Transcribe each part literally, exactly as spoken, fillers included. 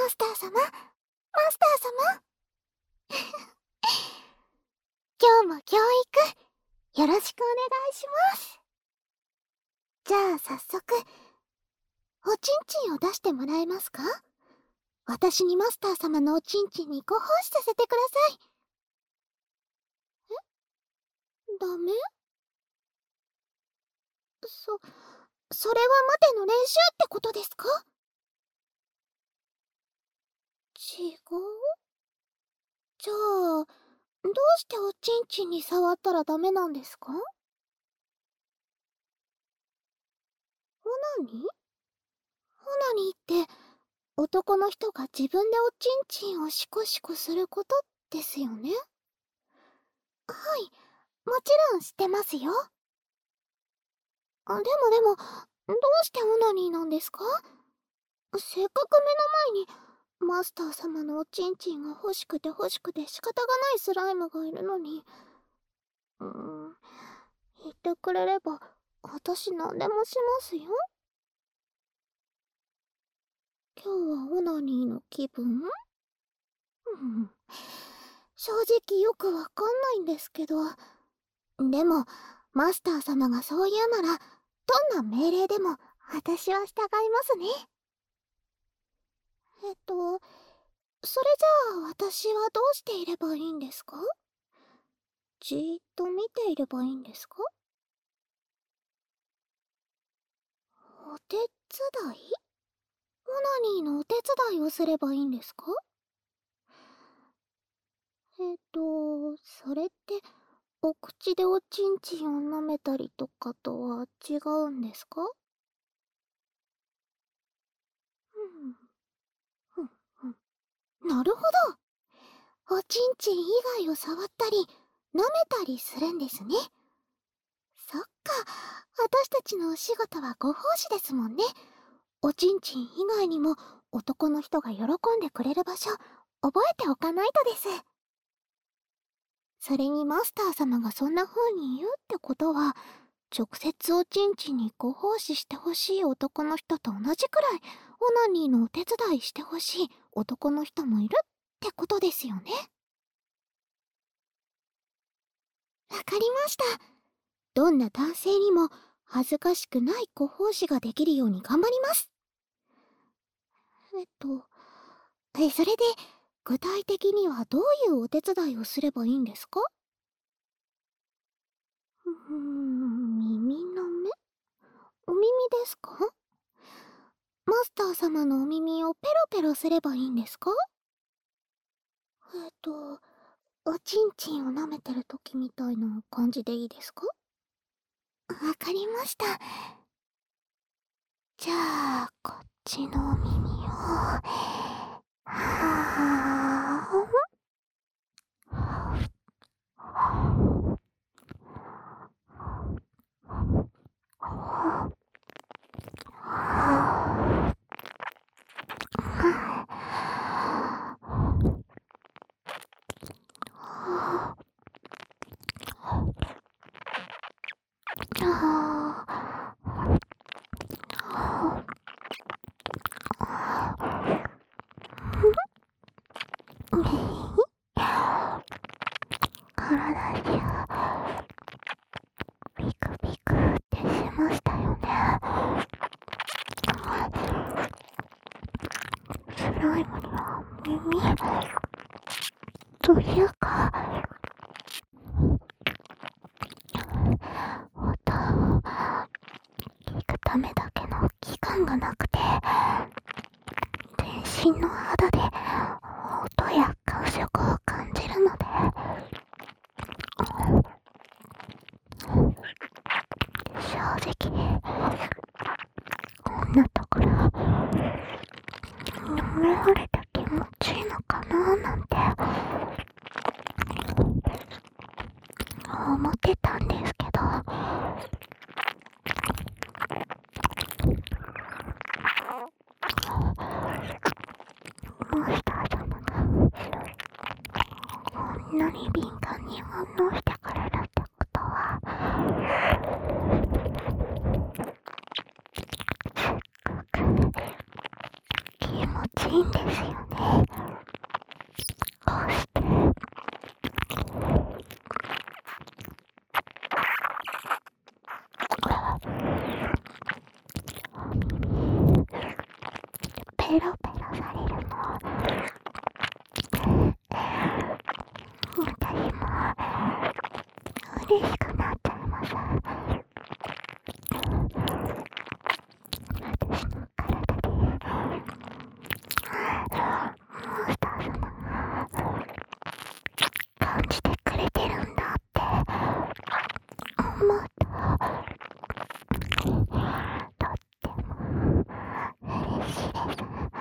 スター様、マスター様。今日も教育、よろしくお願いします。じゃあ早速、おちんちんを出してもらえますか？私にマスター様のおちんちんにご奉仕させてください。え？ダメ？そ、それは待ての練習ってことですか？違う？じゃあ、どうしておちんちんに触ったらダメなんですか？オナニー？オナニーって、男の人が自分でおちんちんをシコシコすることですよね？はい、もちろん知ってますよ。あ、でもでも、どうしてオナニーなんですか？せっかく目の前にマスター様のおちんちんが欲しくて欲しくて仕方がないスライムがいるのに。うーん、言ってくれれば私何でもしますよ。今日はオナニーの気分？うん、正直よくわかんないんですけど、でもマスター様がそう言うならどんな命令でも私は従いますね。えっとそれじゃあ私はどうしていればいいんですか？じーっと見ていればいいんですか？お手伝い？オナニーのお手伝いをすればいいんですか？えっと、それって、お口でおちんちんを舐めたりとかとは違うんですか？うん、ふんふん。なるほど。おちんちん以外を触ったり、舐めたりするんですね。そっか、私たちのお仕事はご奉仕ですもんね。おちんちん以外にも男の人が喜んでくれる場所、覚えておかないとです。それにマスター様がそんな風に言うってことは、直接おちんちんにご奉仕してほしい男の人と同じくらい、オナニーのお手伝いしてほしい男の人もいるってことですよね。わかりました。どんな男性にも恥ずかしくないご奉仕ができるように頑張ります。えっと、え、それで、具体的にはどういうお手伝いをすればいいんですか？うーん、耳の目？お耳ですか？マスター様のお耳をペロペロすればいいんですか？えっと、おちんちんを舐めてる時みたいな感じでいいですか？わかりました。じゃあ、こっちのお耳を、はぁ、体中ピクピクってしましたよね。スライムには耳というか、音を聞くためだけの器官がなくて、全身の肌で音や感触を感じるので、正直こんなところ舐められて気持ちいいのかななんて思ってたんですけど、マスター様がこんなに敏感に反応してくれるってことは、すっごく気持ちいいんですよね。こうしてペロペロされるの私も嬉しくなっちゃいます。私の体でモンスター様が感じてくれてるんだって思うととっても嬉しいです。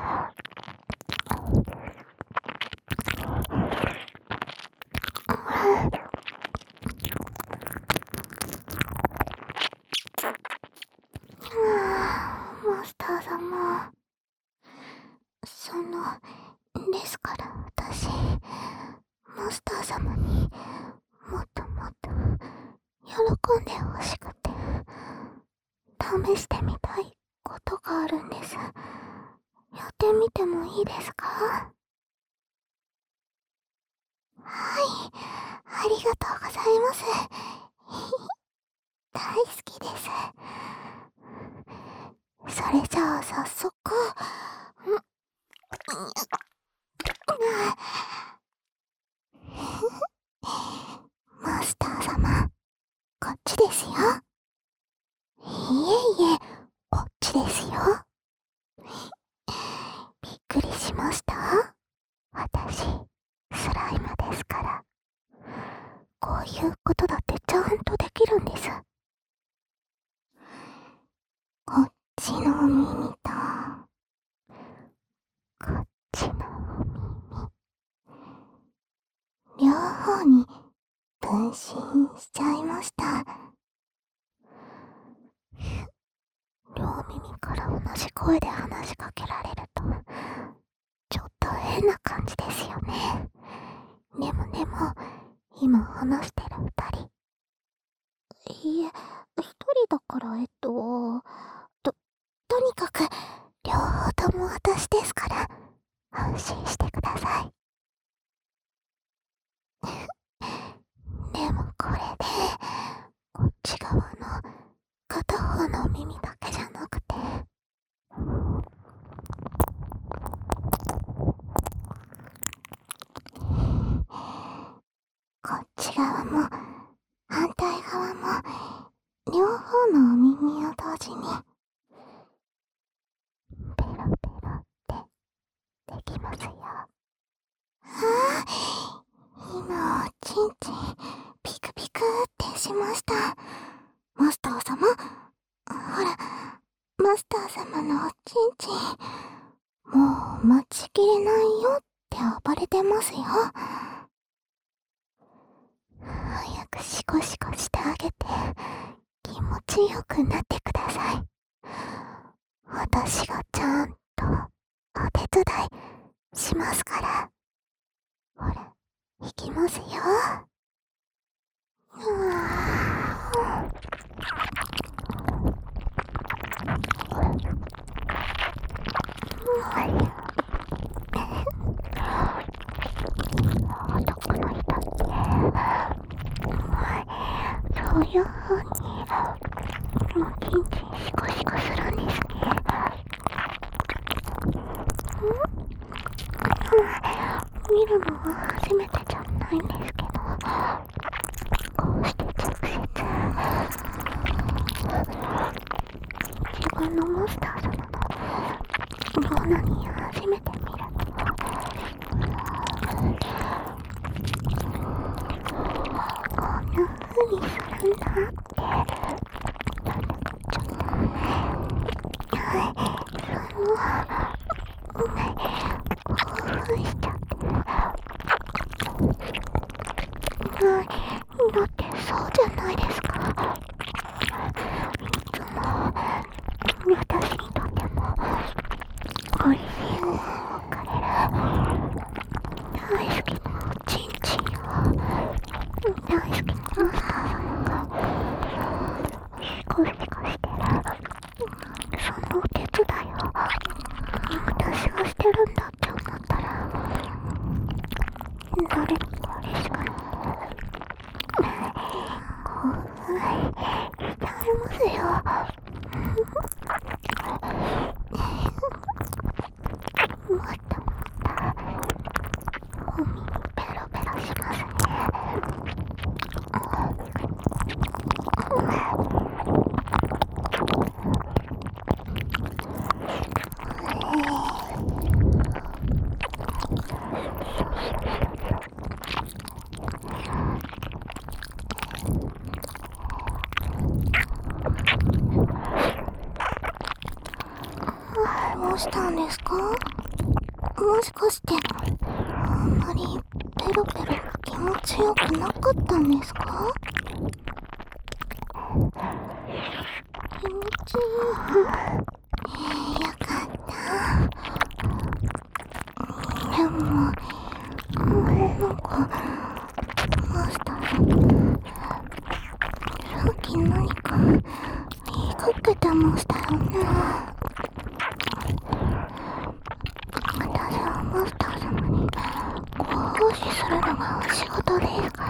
マスター様、そのですから私マスター様にもっともっと喜んでほしくて試してみたいことがあるんです。やってみてもいいですか？はい、ありがとうございます。大好きです。それじゃあ早速、んマスター様、こっちですよ。いえいえ、こっちですよ。びっくりしました？私、スライムですから。こういうことだってちゃんとできるんです。こっちのお耳と、こっちのお耳、両方に分身しちゃいました。両耳から同じ声で話しかけられると、ちょっと変な感じですよね。でもでも、今話してる二人。いえ、一人だからえっと、と、とにかく、両方とも私ですから、安心してください。でもこれで、こっち側の片方の耳だけじゃなくて、こっち側も反対側も両方のお耳を同時にペロペロってできますよ。ああ、今おちんちんピクピクってしました。マスター様、ほら、マスター様のおちんちんもう待ちきれないよって暴れてますよ。早くシコシコしてあげて気持ちよくなってください。私がちゃんとお手伝いしますから。ほら、いきますよ。うわー男の人ってそういう風におちんちんシコシコするんですね。見るのは初めてじゃないんですけど、こうして直接自分のマスター様のものに初めて見ると、こんな風にするんだってなんだかちょっとはいその興奮しちゃってはいだってそうじゃないですか。いつも私にとってもおいしいものをくれる大好きなおちんちんを大好きなマスター様がシコシコしてるそのお手伝いを私がしてるんだって思ったら誰か嬉しくなる。興奮しちゃいますよ。もっともっとお耳ペロペロしますね。どうしたんですか？もしかしてあんまりペロペロが気持ちよくなかったんですか？気持ちいい。よかった。でもなんかマスターさんさっき何か言いかけてましたよね。私はマスター様にご奉仕するのがお仕事ですから。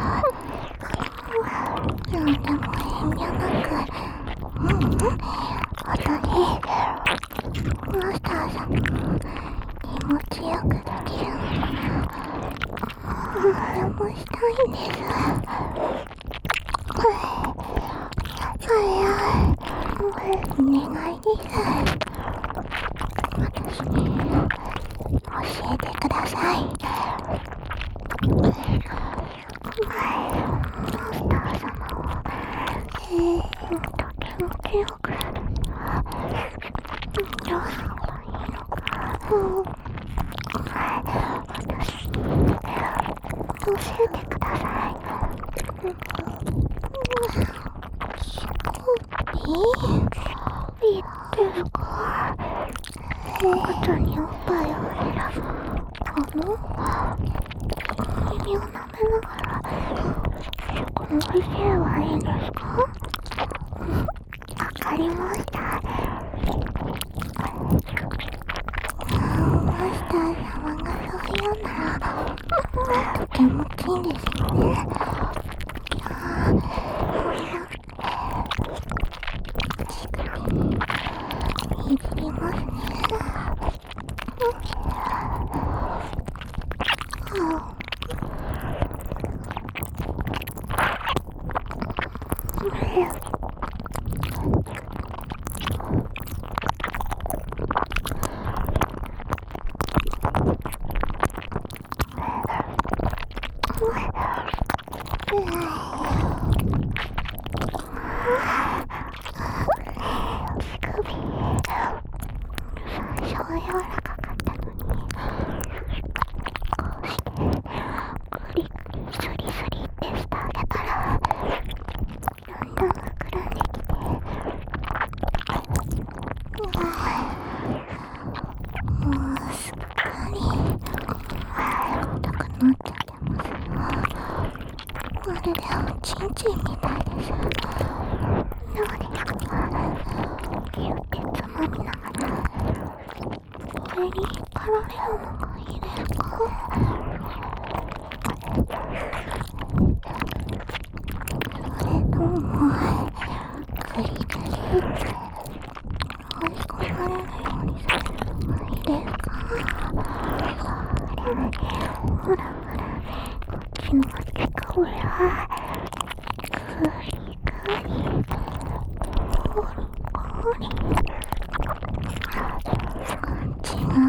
なんでも遠慮なく、うんうん、本当にマスター様も気持ちよくできるのが何でもしたいんです。お願いです。私に教えてください。マスター様をえーっと気持ちよくするにはどうすればいいのか、うん、私に教えてください。スコーピー言ってるか。肩におっぱいを入れるこの耳を舐めながら食のいじればいいんですか？わかりました。マスター様がそう言うならとても気持ちいいんですよね。あ乳首にいじりますね。最初は柔らかかったのに、こうしてグリグリスリスリってしてあげたらだんだん膨らんできて、もうすっかり硬くなっちゃってますよ。まるでおちんちんみたいです。どうですか？ギュってつまみながらこれに絡めるのがいいですか？それともグリグリって追い込まれるようにするのがいいですか？ほらほらこっちの手がほらグリグリゴリゴリこっちが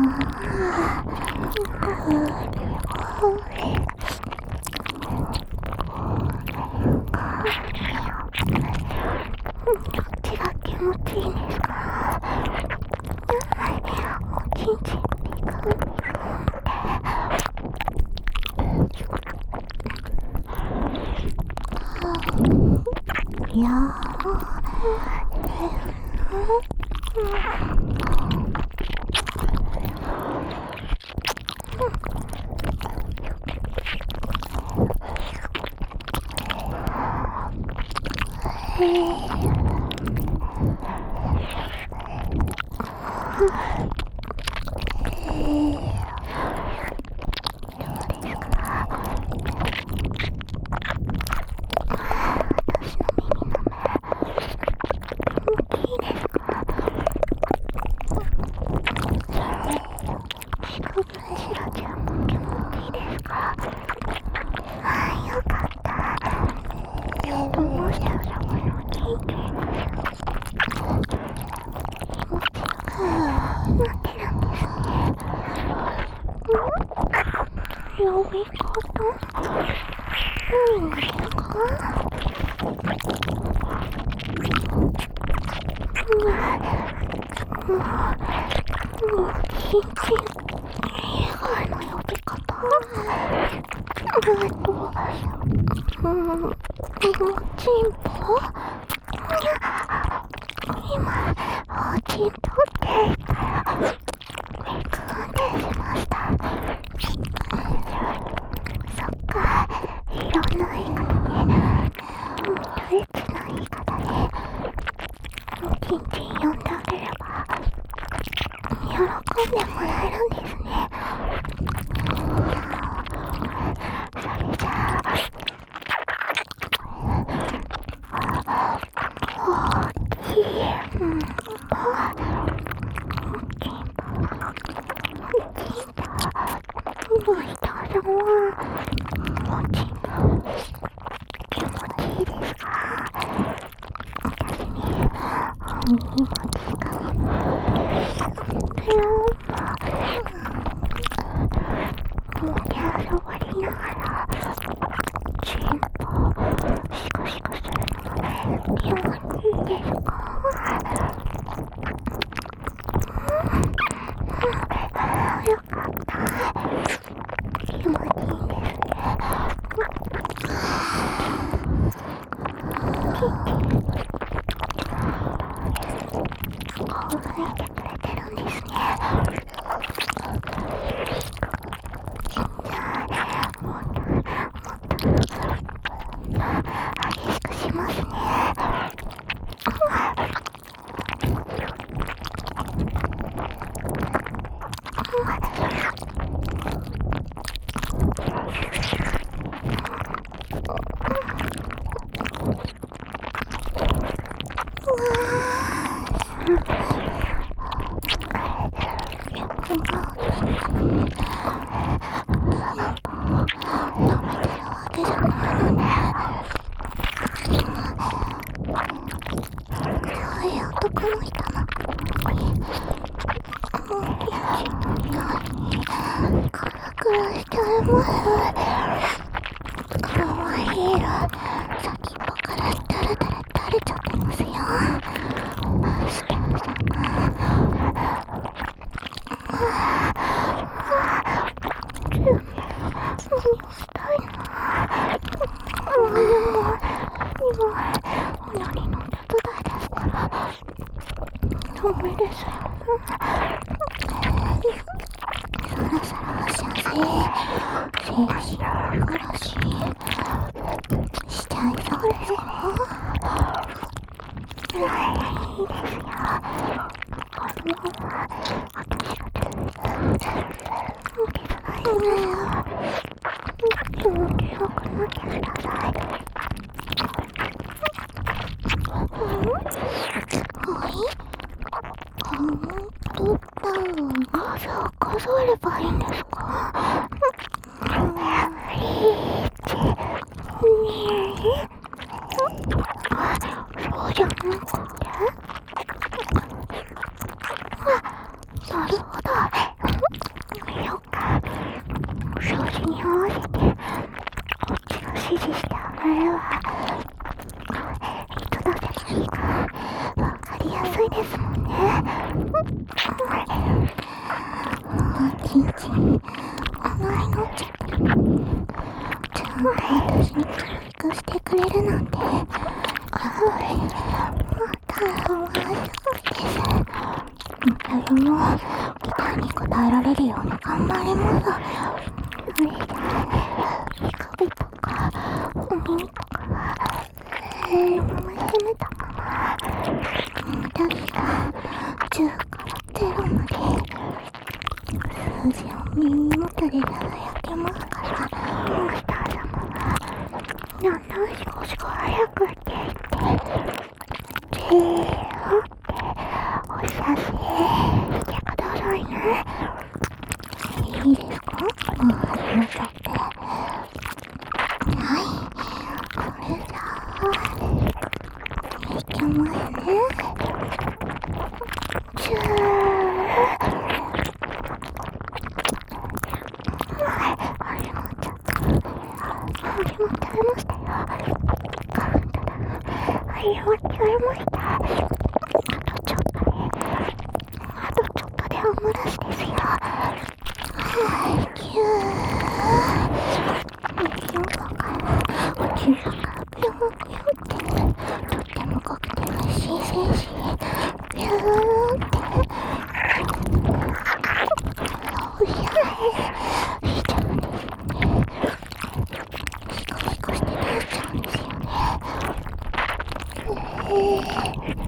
グリゴリどっちが気持ちいいんですか？おちんちんピクピクっていやーえーシロちゃんも気持ちいいですか？ああ、よかった。どうしたらこの元気気持ちよくなってるんですね。ん？呼び方？何がですか？うわ、もう、もう、ちんちん以外の呼び方？えっと、うん、もちんぽ？今、おちんとって言ったら、びっくりしました。そっか、いろんな言い方で、特別な言い方で、ちんちん呼んであげれば、喜んでもらえるんですね。それじゃあ、大きい、うん、ぽ、ちんぽ、ちんぽ、の人さんは、おちんぽ、気持ちいいですか？私に、お耳も近く、ぴょんもう手遊ばりながら、ちんぽ、シコシコするのも気持ちいいですか？よかった。気持ちいいですね。こう吹いてくれてるんですね。じゃあ、もっと、もっと、激しくしますね。い終わっちゃいました。あとちょっとで、あとちょっとでオムライスですよ。はい、キュー。おちんさんからぴょんぴょんって、とっても濃くて美味しい精子。ぴゅーんって。おいしい。しちゃうんですよね。ピコピコしてなっちゃうんですよね。えー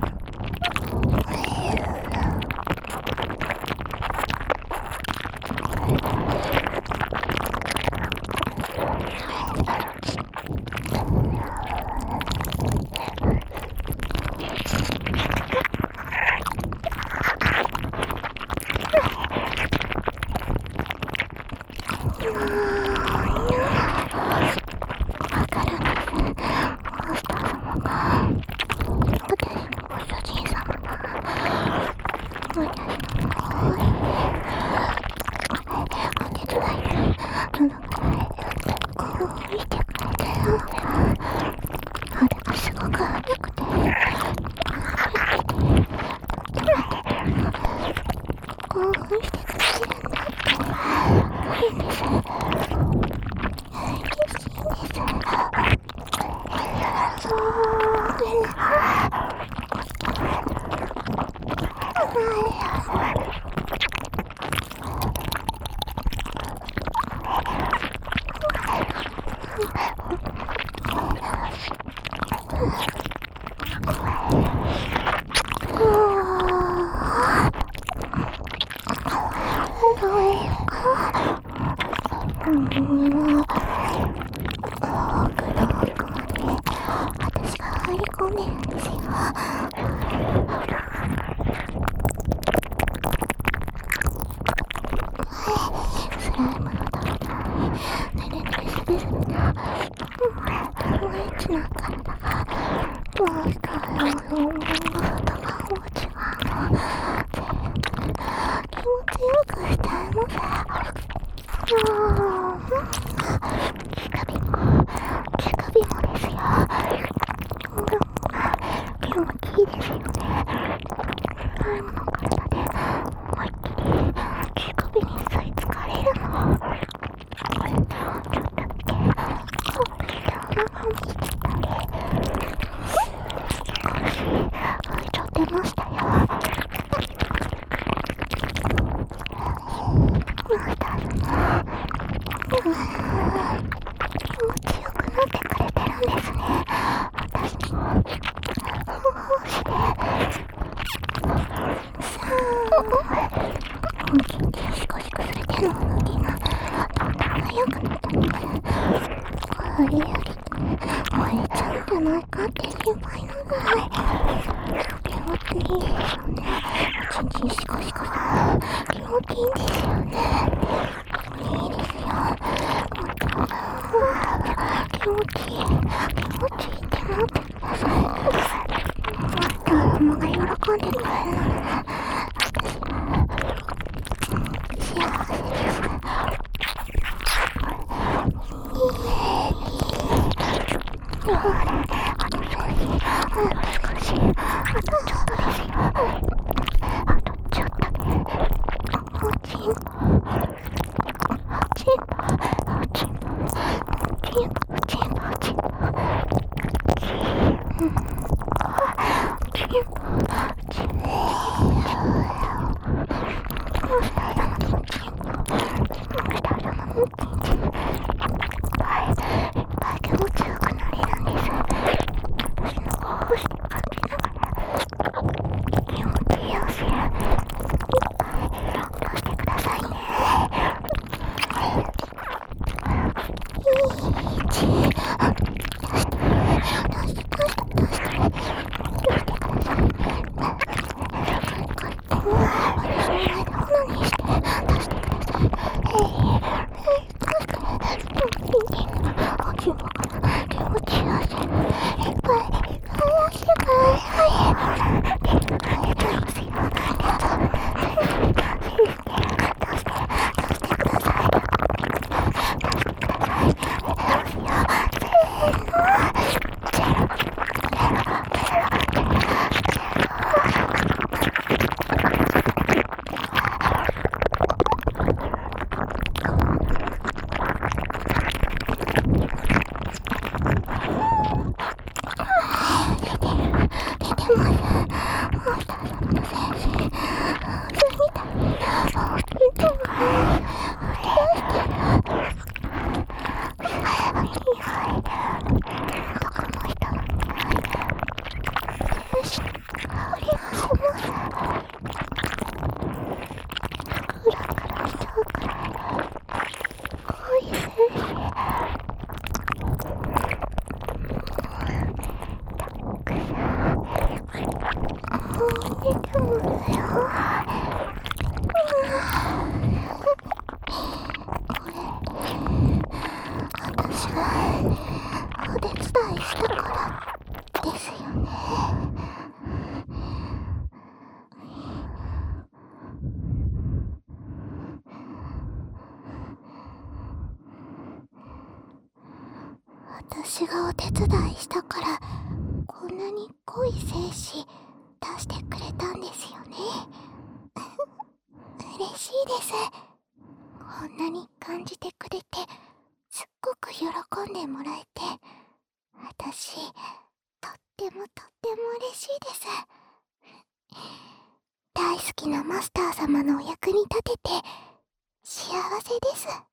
私がお手伝いしたからこんなに濃い精子出してくれたんですよね。嬉しいです。こんなに感じてくれてすっごく喜んでもらえて、私とってもとっても嬉しいです。大好きなマスター様のお役に立てて幸せです。